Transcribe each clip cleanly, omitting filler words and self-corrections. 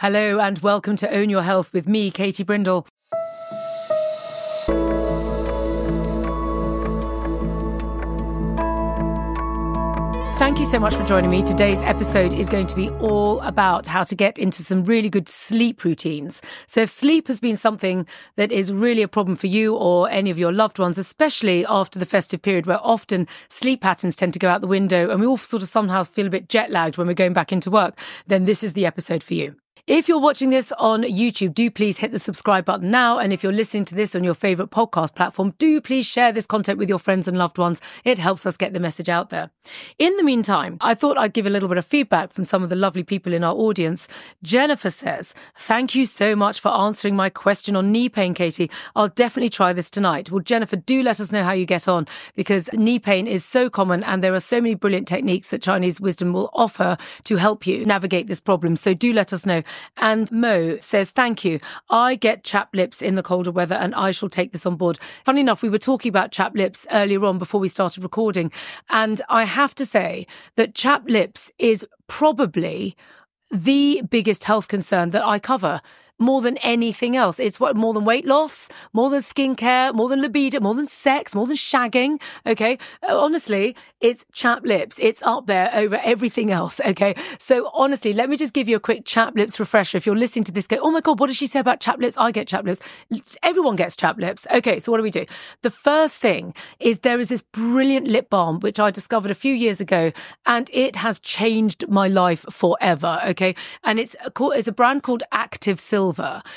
Hello and welcome to Own Your Health with me, Katie Brindle. Thank you so much for joining me. Today's episode is going to be all about how to get into some really good sleep routines. So if sleep has been something that is really a problem for you or any of your loved ones, especially after the festive period where often sleep patterns tend to go out the window and we all sort of somehow feel a bit jet lagged when we're going back into work, then this is the episode for you. If you're watching this on YouTube, do please hit the subscribe button now. And if you're listening to this on your favourite podcast platform, do please share this content with your friends and loved ones. It helps us get the message out there. In the meantime, I thought I'd give a little bit of feedback from some of the lovely people in our audience. Jennifer says, thank you so much for answering my question on knee pain, Katie. I'll definitely try this tonight. Well, Jennifer, do let us know how you get on, because knee pain is so common and there are so many brilliant techniques that Chinese wisdom will offer to help you navigate this problem. So do let us know. And Mo says, thank you. I get chapped lips in the colder weather and I shall take this on board. Funny enough, we were talking about chapped lips earlier on before we started recording. And I have to say that chapped lips is probably the biggest health concern that I cover. More than anything else. It's more than weight loss, more than skincare, more than libido, more than sex, more than shagging. Okay. Honestly, it's chapped lips. It's up there over everything else. Okay. So honestly, let me just give you a quick chapped lips refresher. If you're listening to this, go, oh my God, what did she say about chapped lips? I get chapped lips. Everyone gets chapped lips. Okay. So what do? The first thing is there is this brilliant lip balm, which I discovered a few years ago, and it has changed my life forever. Okay. And it's a brand called Active Silver.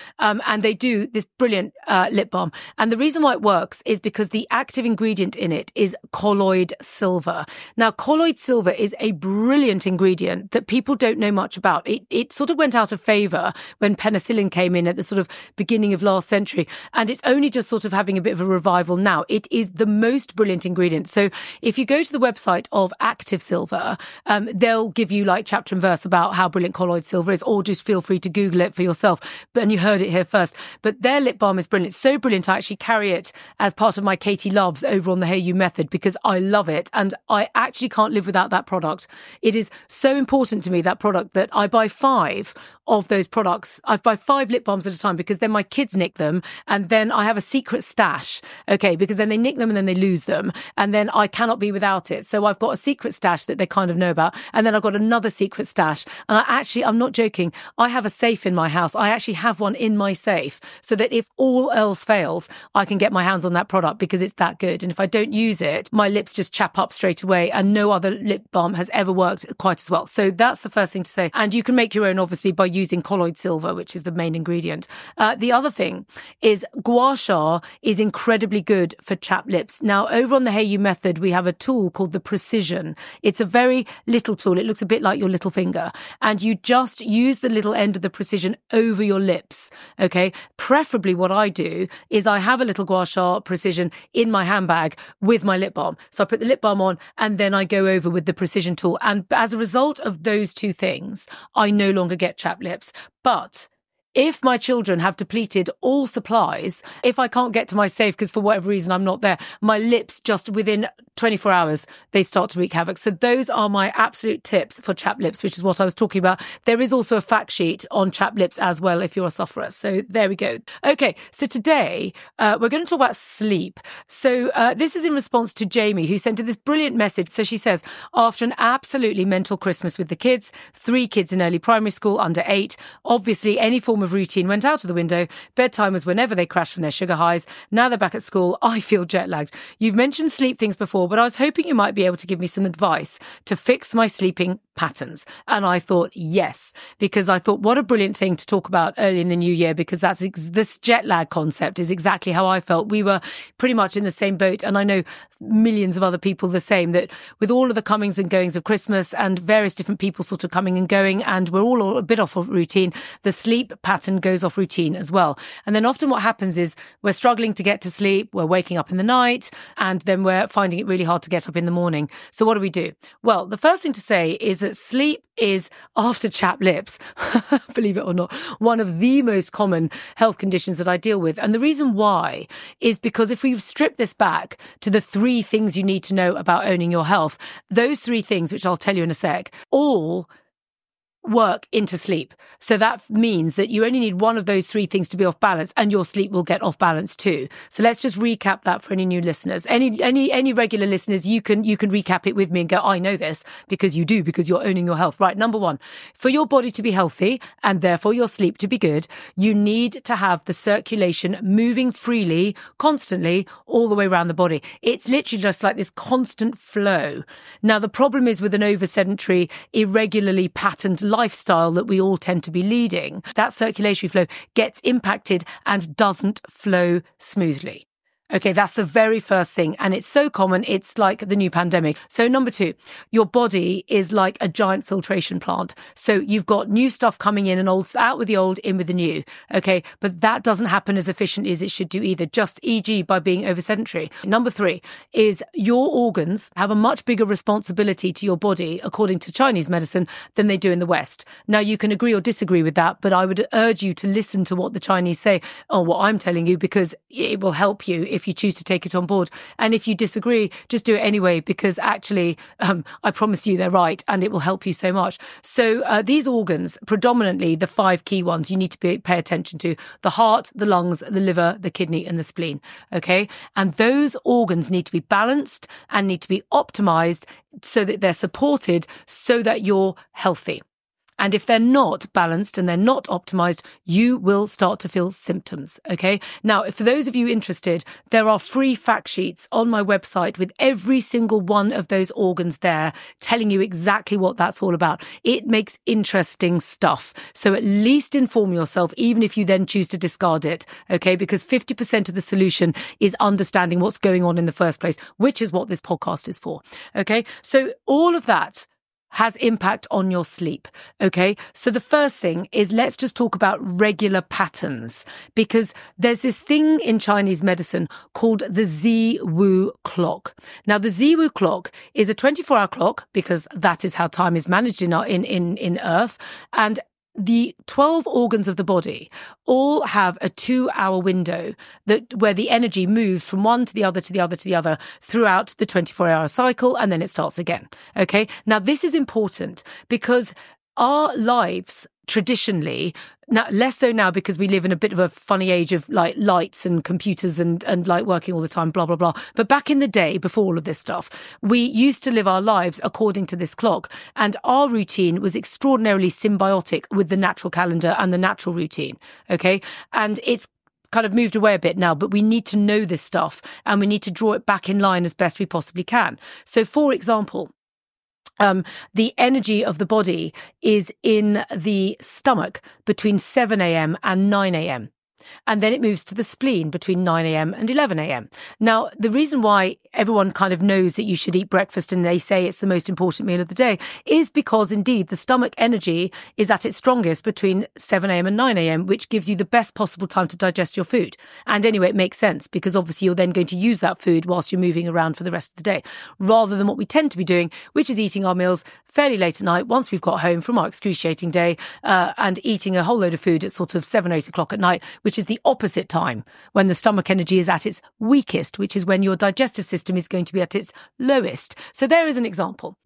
And they do this brilliant lip balm. And the reason why it works is because the active ingredient in it is colloid silver. Now, colloid silver is a brilliant ingredient that people don't know much about. It sort of went out of favour when penicillin came in at the sort of beginning of last century. And it's only just sort of having a bit of a revival now. It is the most brilliant ingredient. So if you go to the website of Active Silver, they'll give you like chapter and verse about how brilliant colloid silver is, or just feel free to Google it for yourself. And you heard it here first. But their lip balm is brilliant. So brilliant, I actually carry it as part of my Katie Loves over on the Hey You method because I love it. And I actually can't live without that product. It is so important to me, that product, that I buy 5 of those products. I buy 5 lip balms at a time because then my kids nick them. And then I have a secret stash. Okay. Because then they nick them and then they lose them. And then I cannot be without it. So I've got a secret stash that they kind of know about. And then I've got another secret stash. And I'm not joking. I have a safe in my house. I actually have one in my safe so that if all else fails, I can get my hands on that product because it's that good. And if I don't use it, my lips just chap up straight away, and no other lip balm has ever worked quite as well. So that's the first thing to say. And you can make your own, obviously, by using colloid silver, which is the main ingredient. The other thing is gua sha is incredibly good for chapped lips. Now, over on the Hey You method, we have a tool called the Precision. It's a very little tool. It looks a bit like your little finger. And you just use the little end of the Precision over your lips. Okay. Preferably what I do is I have a little gua sha Precision in my handbag with my lip balm. So I put the lip balm on and then I go over with the Precision tool. And as a result of those two things, I no longer get chapped lips. But if my children have depleted all supplies, if I can't get to my safe because for whatever reason I'm not there, my lips just within 24 hours, they start to wreak havoc. So those are my absolute tips for chapped lips, which is what I was talking about. There is also a fact sheet on chapped lips as well if you're a sufferer. So there we go. Okay, so today we're going to talk about sleep. So this is in response to Jamie, who sent in this brilliant message. So she says, after an absolutely mental Christmas with the kids, 3 kids in early primary school under 8, obviously any form of routine went out of the window. Bedtime was whenever they crashed from their sugar highs. Now they're back at school. I feel jet lagged. You've mentioned sleep things before, but I was hoping you might be able to give me some advice to fix my sleeping patterns. And I thought, yes, because I thought, what a brilliant thing to talk about early in the new year, because this jet lag concept is exactly how I felt. We were pretty much in the same boat. And I know millions of other people the same, that with all of the comings and goings of Christmas and various different people sort of coming and going, and we're all a bit off of routine, the sleep pattern goes off routine as well. And then often what happens is we're struggling to get to sleep, we're waking up in the night, and then we're finding it really hard to get up in the morning. So what do? Well, the first thing to say is that sleep is, after chapped lips, believe it or not, one of the most common health conditions that I deal with. And the reason why is because if we strip this back to the 3 things you need to know about owning your health, those 3 things, which I'll tell you in a sec, all work into sleep. So that means that you only need one of those three things to be off balance, and your sleep will get off balance too. So let's just recap that for any new listeners. Any regular listeners, you can recap it with me and go, I know this, because you do, because you're owning your health. Right. Number one, for your body to be healthy and therefore your sleep to be good, you need to have the circulation moving freely, constantly, all the way around the body. It's literally just like this constant flow. Now, the problem is with an over-sedentary, irregularly patterned lifestyle that we all tend to be leading, that circulatory flow gets impacted and doesn't flow smoothly. Okay, that's the very first thing. And it's so common, it's like the new pandemic. So number two, your body is like a giant filtration plant. So you've got new stuff coming in and out with the old, in with the new. Okay, but that doesn't happen as efficiently as it should do either, just e.g. by being over-sedentary. Number three is your organs have a much bigger responsibility to your body, according to Chinese medicine, than they do in the West. Now, you can agree or disagree with that, but I would urge you to listen to what the Chinese say or what I'm telling you, because it will help you if you choose to take it on board. And if you disagree, just do it anyway, because actually, I promise you they're right and it will help you so much. So these organs, predominantly the five key ones you need to pay attention to: the heart, the lungs, the liver, the kidney and the spleen. Okay. And those organs need to be balanced and need to be optimized so that they're supported so that you're healthy. And if they're not balanced and they're not optimized, you will start to feel symptoms. Okay. Now, for those of you interested, there are free fact sheets on my website with every single one of those organs there, telling you exactly what that's all about. It makes interesting stuff. So at least inform yourself, even if you then choose to discard it. Okay. Because 50% of the solution is understanding what's going on in the first place, which is what this podcast is for. Okay. So all of that has impact on your sleep. Okay. So the first thing is, let's just talk about regular patterns, because there's this thing in Chinese medicine called the Ziwu clock. Now, the Ziwu clock is a 24-hour clock, because that is how time is managed in Earth. And the 12 organs of the body all have a 2-hour window where the energy moves from one to the other, to the other, to the other throughout the 24-hour cycle, and then it starts again. Okay. Now, this is important because our lives traditionally, now less so now because we live in a bit of a funny age of like lights and computers and like working all the time, blah, blah, blah. But back in the day, before all of this stuff, we used to live our lives according to this clock. And our routine was extraordinarily symbiotic with the natural calendar and the natural routine. Okay. And it's kind of moved away a bit now, but we need to know this stuff and we need to draw it back in line as best we possibly can. So for example, the energy of the body is in the stomach between 7 a.m. and 9 a.m. And then it moves to the spleen between 9 a.m. and 11 a.m. Now, the reason why everyone kind of knows that you should eat breakfast and they say it's the most important meal of the day is because indeed the stomach energy is at its strongest between 7 a.m. and 9 a.m., which gives you the best possible time to digest your food. And anyway, it makes sense because obviously you're then going to use that food whilst you're moving around for the rest of the day, rather than what we tend to be doing, which is eating our meals fairly late at night once we've got home from our excruciating day, and eating a whole load of food at sort of 7, 8 o'clock at night, which is the opposite time when the stomach energy is at its weakest, which is when your digestive system is going to be at its lowest. So there is an example.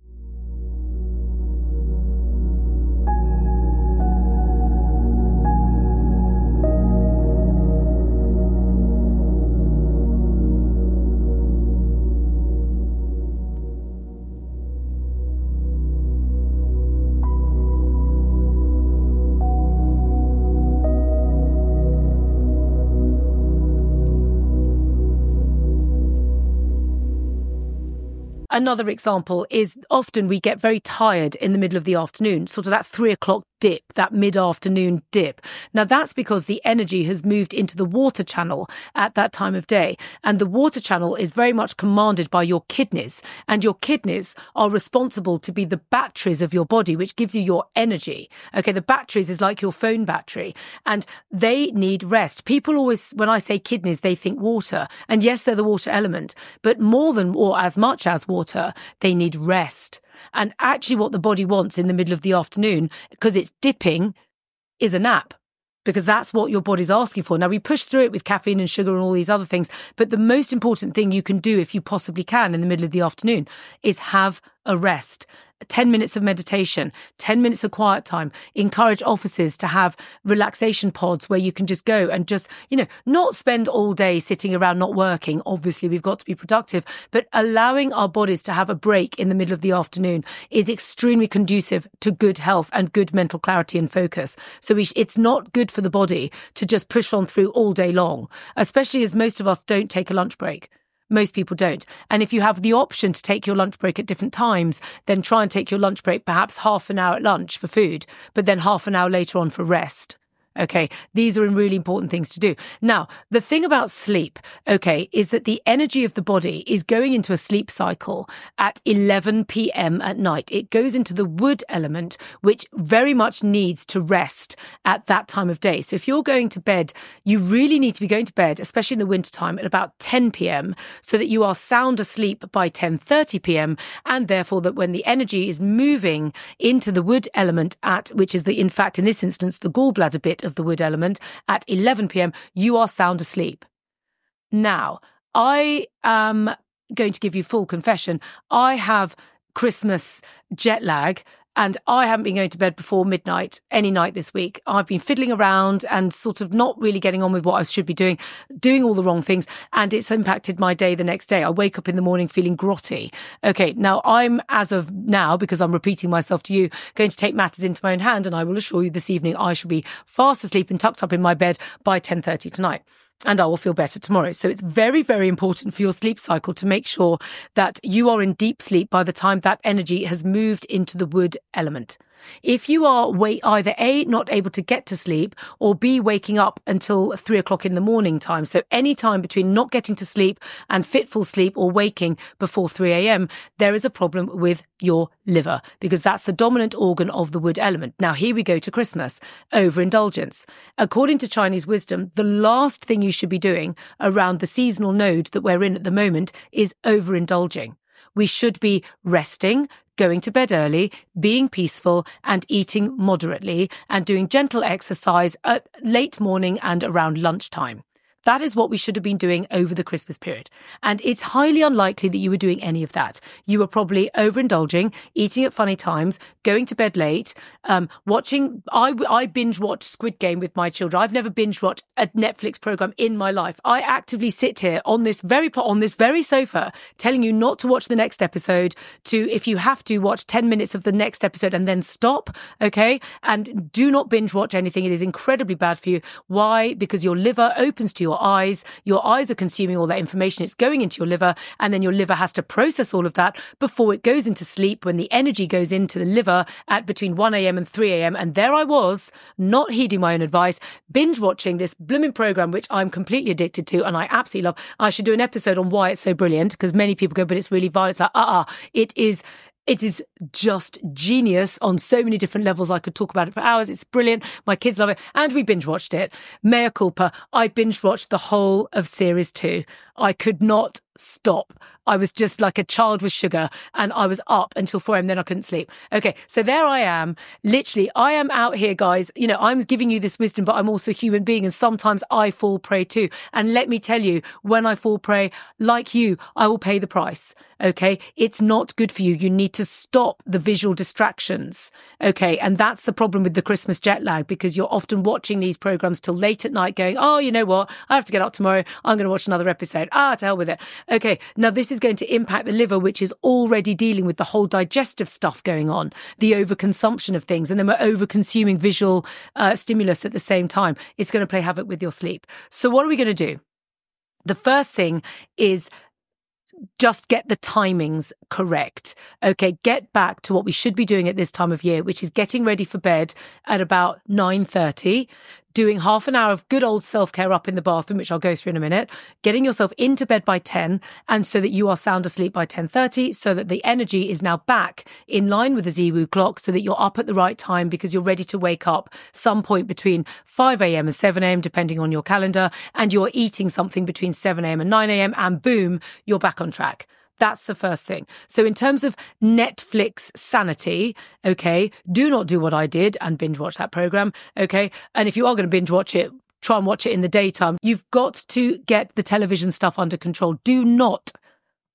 Another example is often we get very tired in the middle of the afternoon, sort of that 3 o'clock dip, that mid-afternoon dip. Now, that's because the energy has moved into the water channel at that time of day. And the water channel is very much commanded by your kidneys. And your kidneys are responsible to be the batteries of your body, which gives you your energy. Okay, the batteries is like your phone battery. And they need rest. People always, when I say kidneys, they think water. And yes, they're the water element. But more than, or as much as water, they need rest. And actually what the body wants in the middle of the afternoon, because it's dipping, is a nap. Because that's what your body's asking for. Now, we push through it with caffeine and sugar and all these other things. But the most important thing you can do, if you possibly can, in the middle of the afternoon, is have a rest. 10 minutes of meditation, 10 minutes of quiet time. Encourage offices to have relaxation pods where you can just go and just, not spend all day sitting around not working. Obviously, we've got to be productive, but allowing our bodies to have a break in the middle of the afternoon is extremely conducive to good health and good mental clarity and focus. So it's not good for the body to just push on through all day long, especially as most of us don't take a lunch break. Most people don't. And if you have the option to take your lunch break at different times, then try and take your lunch break perhaps half an hour at lunch for food, but then half an hour later on for rest. Okay, these are really important things to do. Now, the thing about sleep, is that the energy of the body is going into a sleep cycle at 11 p.m. at night. It goes into the wood element, which very much needs to rest at that time of day. So if you're going to bed, you really need to be going to bed, especially in the wintertime, at about 10 p.m. so that you are sound asleep by 10:30 p.m. and therefore that when the energy is moving into the wood element which is in fact, in this instance, the gallbladder bit of the wood element at 11 p.m, you are sound asleep. Now, I am going to give you full confession. I have Christmas jet lag and I haven't been going to bed before midnight any night this week. I've been fiddling around and sort of not really getting on with what I should be doing all the wrong things, and it's impacted my day the next day. I wake up in the morning feeling grotty. Okay, now I'm, as of now, because I'm repeating myself to you, going to take matters into my own hand, and I will assure you this evening I shall be fast asleep and tucked up in my bed by 10:30 tonight. And I will feel better tomorrow. So it's very, very important for your sleep cycle to make sure that you are in deep sleep by the time that energy has moved into the wood element. If you are either A, not able to get to sleep, or B, waking up until 3 o'clock in the morning time, so any time between not getting to sleep and fitful sleep or waking before 3 a.m, there is a problem with your liver, because that's the dominant organ of the wood element. Now, here we go to Christmas. Overindulgence. According to Chinese wisdom, the last thing you should be doing around the seasonal node that we're in at the moment is overindulging. We should be resting, going to bed early, being peaceful and eating moderately and doing gentle exercise at late morning and around lunchtime. That is what we should have been doing over the Christmas period. And it's highly unlikely that you were doing any of that. You were probably overindulging, eating at funny times, going to bed late, watching. I binge watch Squid Game with my children. I've never binge watched a Netflix program in my life. I actively sit here on this very sofa telling you not to watch the next episode, to, if you have to, watch 10 minutes of the next episode and then stop, okay? And do not binge watch anything. It is incredibly bad for you. Why? Because your liver opens to your eyes are consuming all that information, it's going into your liver, and then your liver has to process all of that before it goes into sleep, when the energy goes into the liver at between 1 a.m. and 3 a.m. And there I was, not heeding my own advice, binge watching this blooming program, which I'm completely addicted to and I absolutely love. I should do an episode on why it's so brilliant, because many people go, but it's really violent. It's like, it is just genius on so many different levels. I could talk about it for hours. It's brilliant. My kids love it. And we binge watched it. Mea culpa. I binge watched the whole of series 2. I could not stop. I was just like a child with sugar, and I was up until 4 a.m. Then I couldn't sleep. Okay, so there I am. Literally, I am out here, guys. I'm giving you this wisdom, but I'm also a human being, and sometimes I fall prey too. And let me tell you, when I fall prey, like you, I will pay the price. Okay, it's not good for you. You need to stop the visual distractions. Okay, and that's the problem with the Christmas jet lag, because you're often watching these programs till late at night going, oh, you know what? I have to get up tomorrow. I'm going to watch another episode. To hell with it. Okay, now this is going to impact the liver, which is already dealing with the whole digestive stuff going on, the overconsumption of things, and then we're over-consuming visual stimulus at the same time. It's going to play havoc with your sleep. So what are we going to do? The first thing is just get the timings correct. Okay, get back to what we should be doing at this time of year, which is getting ready for bed at about 9:30, doing half an hour of good old self-care up in the bathroom, which I'll go through in a minute, getting yourself into bed by 10, and so that you are sound asleep by 10:30, so that the energy is now back in line with the Ziwu clock, so that you're up at the right time, because you're ready to wake up some point between 5 a.m. and 7 a.m, depending on your calendar, and you're eating something between 7 a.m. and 9 a.m, and boom, you're back on track. That's the first thing. So in terms of Netflix sanity, okay, do not do what I did and binge watch that program, okay? And if you are going to binge watch it, try and watch it in the daytime. You've got to get the television stuff under control. Do not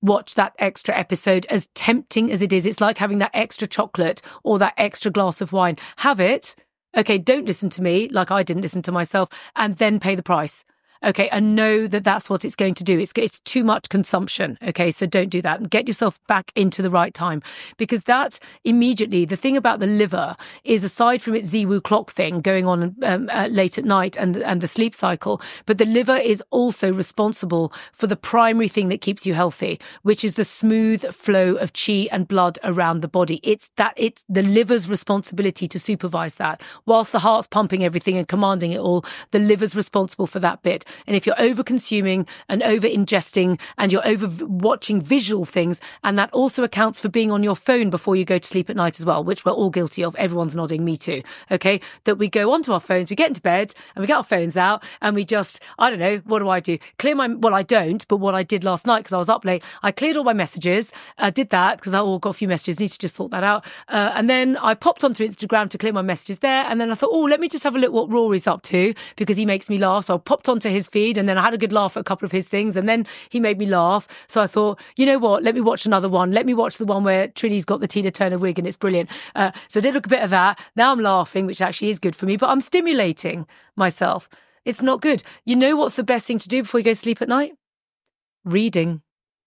watch that extra episode, as tempting as it is. It's like having that extra chocolate or that extra glass of wine. Have it. Okay, don't listen to me like I didn't listen to myself, and then pay the price. Okay, and know that that's what it's going to do. It's too much consumption. Okay, so don't do that, and get yourself back into the right time, because that immediately, the thing about the liver is, aside from its Ziwu clock thing going on late at night and the sleep cycle, but the liver is also responsible for the primary thing that keeps you healthy, which is the smooth flow of qi and blood around the body. It's the liver's responsibility to supervise that. Whilst the heart's pumping everything and commanding it all, the liver's responsible for that bit. And if you're over-consuming and over-ingesting and you're over-watching visual things, and that also accounts for being on your phone before you go to sleep at night as well, which we're all guilty of. Everyone's nodding, me too. Okay, that we go onto our phones, we get into bed and we get our phones out and we just, I don't know, what do? Well, I don't, but what I did last night, because I was up late, I cleared all my messages. I did that because I got a few messages, need to just sort that out. And then I popped onto Instagram to clear my messages there. And then I thought, let me just have a look what Rory's up to, because he makes me laugh. So I popped onto his feed, and then I had a good laugh at a couple of his things, and then he made me laugh. So I thought, you know what, let me watch another one. Let me watch the one where Trini's got the Tina Turner wig and it's brilliant. So I did look a bit of that. Now I'm laughing, which actually is good for me, but I'm stimulating myself. It's not good. You know what's the best thing to do before you go to sleep at night? Reading.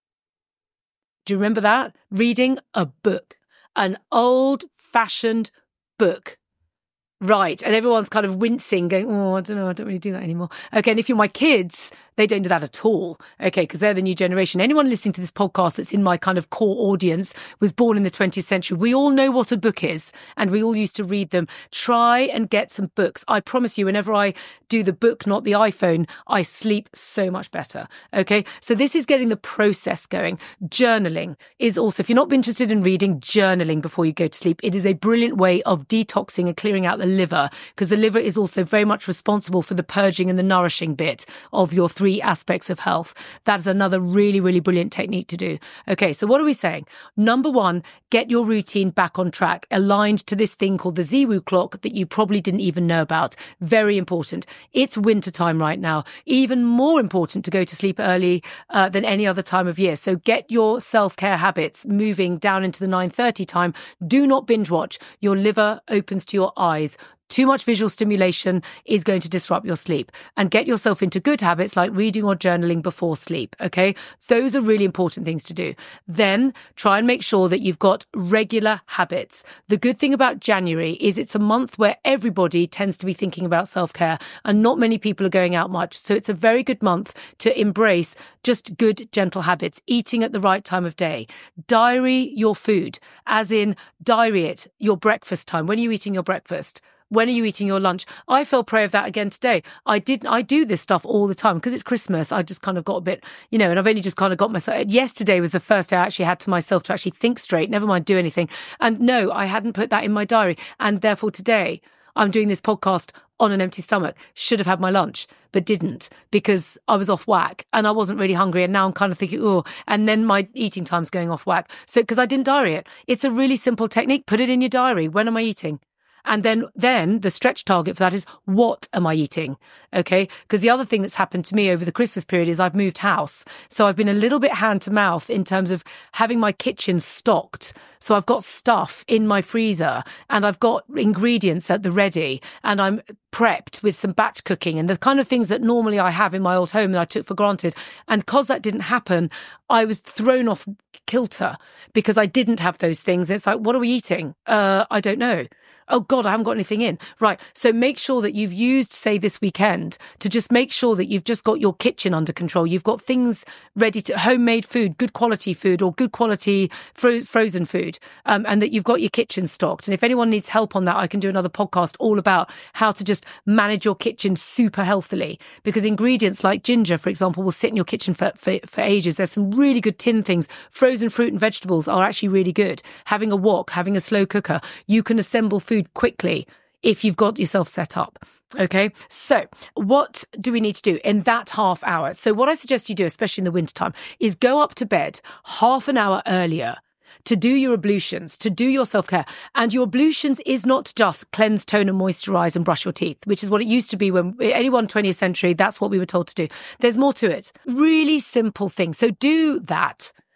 Do you remember that? Reading a book, an old-fashioned book. Right. And everyone's kind of wincing, going, I don't know, I don't really do that anymore. Okay. And if you're my kids, they don't do that at all. Okay. Because they're the new generation. Anyone listening to this podcast that's in my kind of core audience was born in the 20th century. We all know what a book is, and we all used to read them. Try and get some books. I promise you, whenever I do the book, not the iPhone, I sleep so much better. Okay. So this is getting the process going. Journaling is also, if you're not interested in reading, journaling before you go to sleep. It is a brilliant way of detoxing and clearing out the liver, because the liver is also very much responsible for the purging and the nourishing bit of your 3 aspects of health. That is another really, really brilliant technique to do. Okay, so what are we saying? Number 1, get your routine back on track, aligned to this thing called the Ziwu clock that you probably didn't even know about. Very important. It's winter time right now. Even more important to go to sleep early than any other time of year. So get your self-care habits moving down into the 9:30 time. Do not binge watch. Your liver opens to your eyes. Too much visual stimulation is going to disrupt your sleep. And get yourself into good habits like reading or journaling before sleep, okay? Those are really important things to do. Then try and make sure that you've got regular habits. The good thing about January is it's a month where everybody tends to be thinking about self-care, and not many people are going out much. So it's a very good month to embrace just good, gentle habits. Eating at the right time of day. Diary your food, as in diary it, your breakfast time. When are you eating your breakfast? When are you eating your lunch? I fell prey of that again today. I do this stuff all the time because it's Christmas. I just kind of got a bit, and I've only just kind of got myself. Yesterday was the first day I actually had to myself to actually think straight, never mind do anything. And no, I hadn't put that in my diary. And therefore today I'm doing this podcast on an empty stomach. Should have had my lunch, but didn't, because I was off whack and I wasn't really hungry. And now I'm kind of thinking, and then my eating time's going off whack. So, because I didn't diary it. It's a really simple technique. Put it in your diary. When am I eating? And then the stretch target for that is, what am I eating? Okay. Because the other thing that's happened to me over the Christmas period is I've moved house. So I've been a little bit hand to mouth in terms of having my kitchen stocked. So I've got stuff in my freezer and I've got ingredients at the ready, and I'm prepped with some batch cooking and the kind of things that normally I have in my old home that I took for granted. And because that didn't happen, I was thrown off kilter because I didn't have those things. It's like, what are we eating? I don't know. Oh God, I haven't got anything in. Right. So make sure that you've used, say, this weekend to just make sure that you've just got your kitchen under control. You've got things ready to, homemade food, good quality food, or good quality frozen food, and that you've got your kitchen stocked. And if anyone needs help on that, I can do another podcast all about how to just manage your kitchen super healthily, because ingredients like ginger, for example, will sit in your kitchen for ages. There's some really good tin things. Frozen fruit and vegetables are actually really good. Having a wok, having a slow cooker, you can assemble food quickly if you've got yourself set up. Okay. So what do we need to do in that half hour? So what I suggest you do, especially in the wintertime, is go up to bed half an hour earlier to do your ablutions, to do your self-care. And your ablutions is not just cleanse, tone and moisturize and brush your teeth, which is what it used to be when anyone 20th century, that's what we were told to do. There's more to it. Really simple thing. So do that.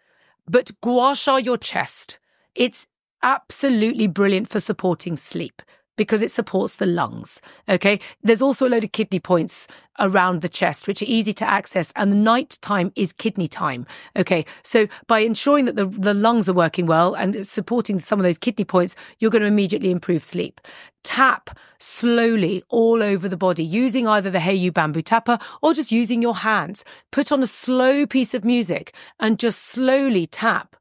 But gua sha your chest. It's absolutely brilliant for supporting sleep because it supports the lungs, okay? There's also a load of kidney points around the chest, which are easy to access, and the night time is kidney time, okay? So by ensuring that the lungs are working well and supporting some of those kidney points, you're going to immediately improve sleep. Tap slowly all over the body using either the Heyu bamboo tapper or just using your hands. Put on a slow piece of music and just slowly tap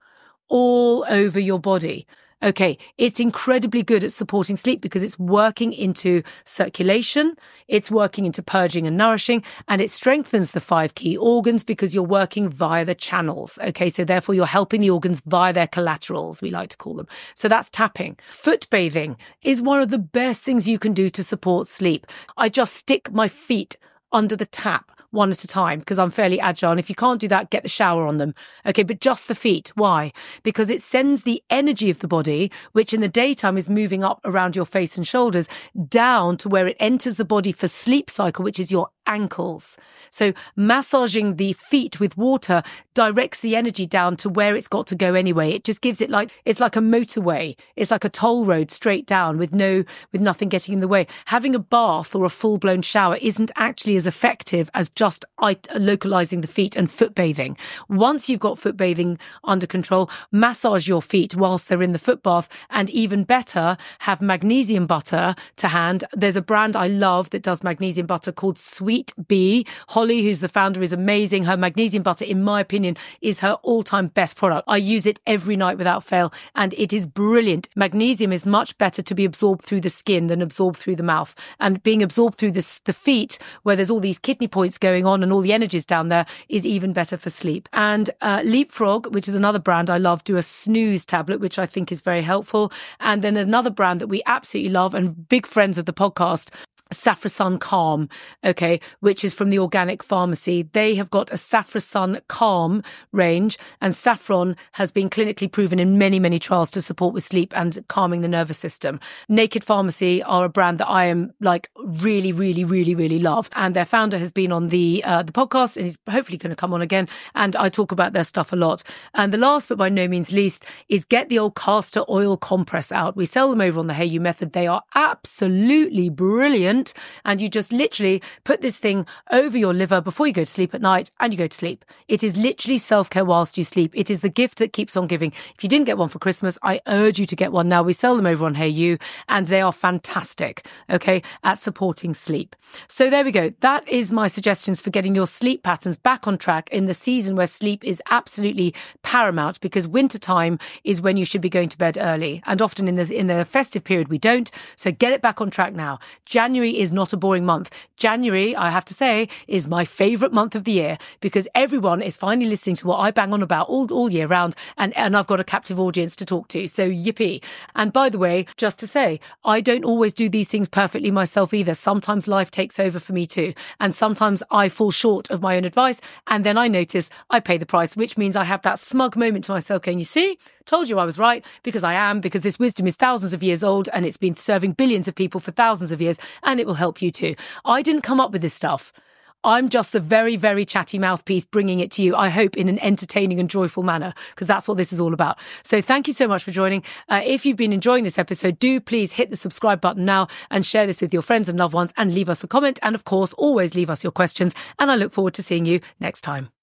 all over your body. Okay, it's incredibly good at supporting sleep because it's working into circulation, it's working into purging and nourishing, and it strengthens the 5 key organs because you're working via the channels. Okay, so therefore you're helping the organs via their collaterals, we like to call them. So that's tapping. Foot bathing is one of the best things you can do to support sleep. I just stick my feet under the tap one at a time because I'm fairly agile. And if you can't do that, get the shower on them. Okay, but just the feet. Why? Because it sends the energy of the body, which in the daytime is moving up around your face and shoulders, down to where it enters the body for sleep cycle, which is your ankles. So massaging the feet with water directs the energy down to where it's got to go anyway. It just gives it it's like a motorway. It's like a toll road straight down with nothing getting in the way. Having a bath or a full-blown shower isn't actually as effective as just localizing the feet and foot bathing. Once you've got foot bathing under control, massage your feet whilst they're in the foot bath, and even better, have magnesium butter to hand. There's a brand I love that does magnesium butter called Sweet Bee. Holly, who's the founder, is amazing. Her magnesium butter, in my opinion, is her all-time best product. I use it every night without fail, and it is brilliant. Magnesium is much better to be absorbed through the skin than absorbed through the mouth. And being absorbed through the feet, where there's all these kidney points going on and all the energies down there, is even better for sleep. And Leapfrog, which is another brand I love, do a snooze tablet, which I think is very helpful. And then there's another brand that we absolutely love and big friends of the podcast, Saffrosun Calm, okay, which is from the Organic Pharmacy. They have got a Saffrosun Calm range, and saffron has been clinically proven in many, many trials to support with sleep and calming the nervous system. Naked Pharmacy are a brand that I am really, really, really, really love. And their founder has been on the podcast, and he's hopefully going to come on again. And I talk about their stuff a lot. And the last, but by no means least, is get the old castor oil compress out. We sell them over on the Heyu Method. They are absolutely brilliant. And you just literally put this thing over your liver before you go to sleep at night, and you go to sleep. It is literally self-care whilst you sleep. It is the gift that keeps on giving. If you didn't get one for Christmas, I urge you to get one now. We sell them over on Heyu, and they are fantastic, okay, at supporting sleep. So there we go. That is my suggestions for getting your sleep patterns back on track in the season where sleep is absolutely paramount, because winter time is when you should be going to bed early. And often in the festive period, we don't. So get it back on track now. January is not a boring month. January, I have to say, is my favourite month of the year because everyone is finally listening to what I bang on about all year round, and I've got a captive audience to talk to. So yippee. And by the way, just to say, I don't always do these things perfectly myself either. Sometimes life takes over for me too. And sometimes I fall short of my own advice, and then I notice I pay the price, which means I have that smug moment to myself going, you see, told you I was right, because I am, because this wisdom is thousands of years old and it's been serving billions of people for thousands of years, and it will help you too. I didn't come up with this stuff. I'm just the very, very chatty mouthpiece bringing it to you, I hope, in an entertaining and joyful manner, because that's what this is all about. So thank you so much for joining. If you've been enjoying this episode, do please hit the subscribe button now and share this with your friends and loved ones, and leave us a comment. And of course, always leave us your questions. And I look forward to seeing you next time.